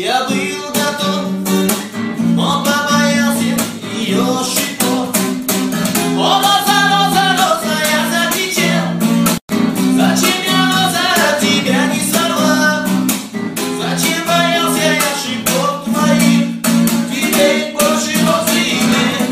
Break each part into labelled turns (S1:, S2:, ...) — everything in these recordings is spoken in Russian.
S1: я был готов, но побоялся ее шипов. О, роза, роза, роза, я закричал: зачем я, роза, тебя не сорвал? Зачем боялся я шипов твоих? Теперь больше розы нет.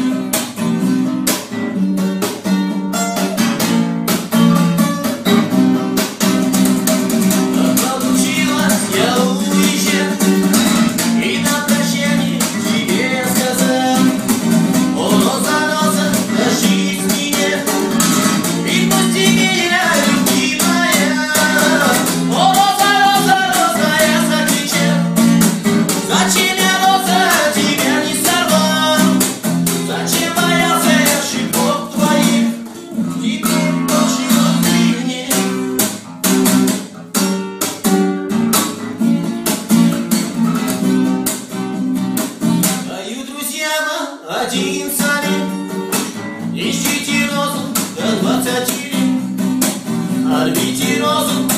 S1: Получилось, я уезжал, и на прощание тебе я сказал: о, роза, роза, дождись меня, и пусти меня, любимая. О, роза, роза, роза, я закричал: зачем я, роза, тебя не сорвал? Зачем боялся я шипов твоих? Теперь больше розы нет. Даю друзьям один совет: ищите розу до 20 лет, а рвите розу